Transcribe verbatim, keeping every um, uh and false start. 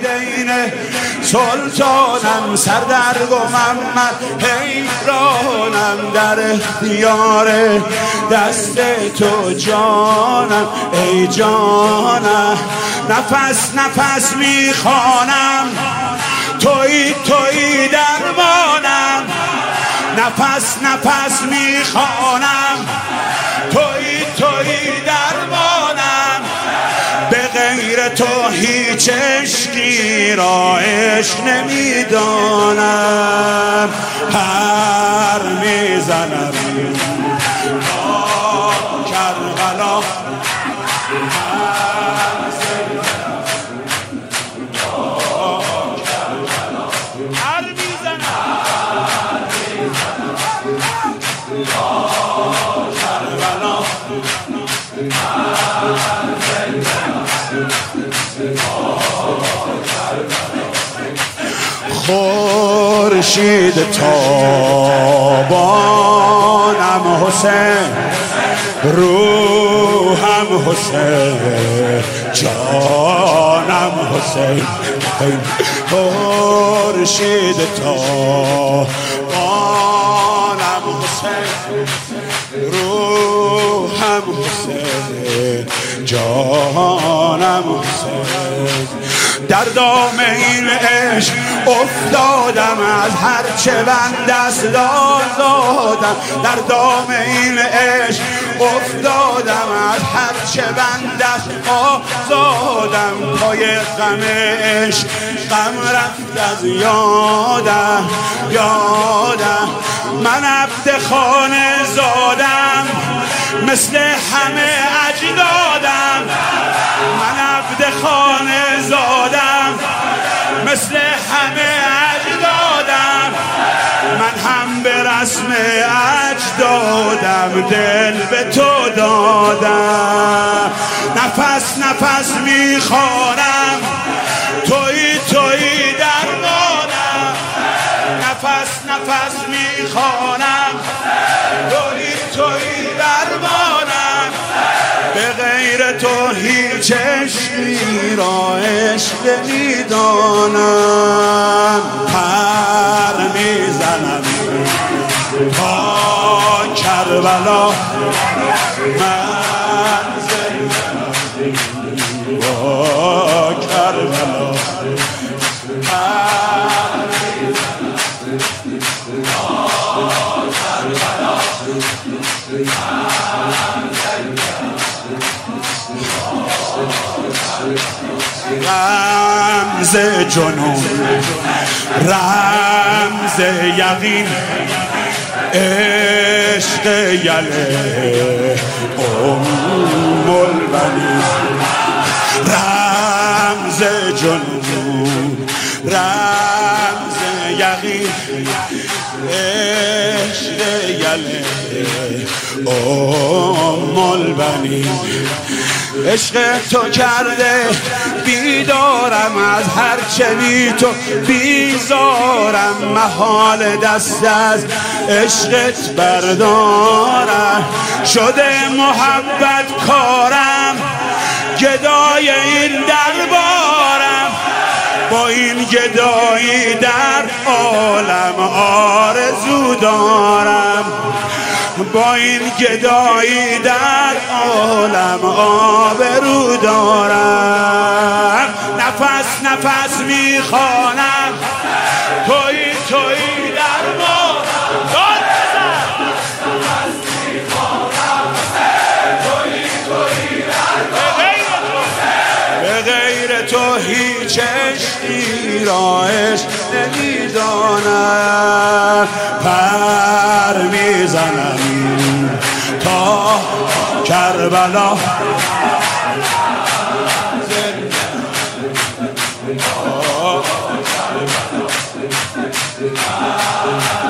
والدین سلطانم، سردرگ و محمد حیرانم، در اختیار دست تو جانم ای جانم. نفس نفس میخوانم توی توی درمانم، نفس نفس میخوانم توی توی درمانم. به غیر تو هیچ عشقی را عشق نمیدانم. پر میزنم کربلا، خورشید تابانم حسین، روحم حسین، جانم حسین. خورشید تابانم حسین، روحم حسین، جانم حسین. در دام این عشق افتادم، از هر چه بند است آزادم. در دام این عشق افتادم، از هر چه بند است آزادم. پای غم عشق غم رفت از یادم یادم. من عبد خانه زادم مثل همه اجدادم، من عبد خانه زادم مثل همه اجدادم. من هم به رسم اجدادم دل به تو دادم. نفس نفس میخوانم توی توی درمانم، نفس نفس میخوانم توی توی درمانم. به غیر تو هیچ عشقی را عشق نمیدانم. پر میزنم تا کربلا، منزل با کربلا. رمز جنون، رمز یقین، عشق یله ام البنین. رمز جنون، رمز یقین، عشق یله ام البنین. عشق تو کرده بیدارم، از هر چه بی تو بیزارم. محال دست از عشقت بردارم، شده محبت کارم، گدای این دربارم. با این گدایی در عالم آرزو دارم، با این گدایی در عالم آبرو دارم. نفس نفس میخوانم توی توی درمانم، داد بزن. نفس میخوانم توی توی درمانم. به غیر تو هیچ عشقی را عشق نمیدانم. پر میزنم تا کربلا، Oh,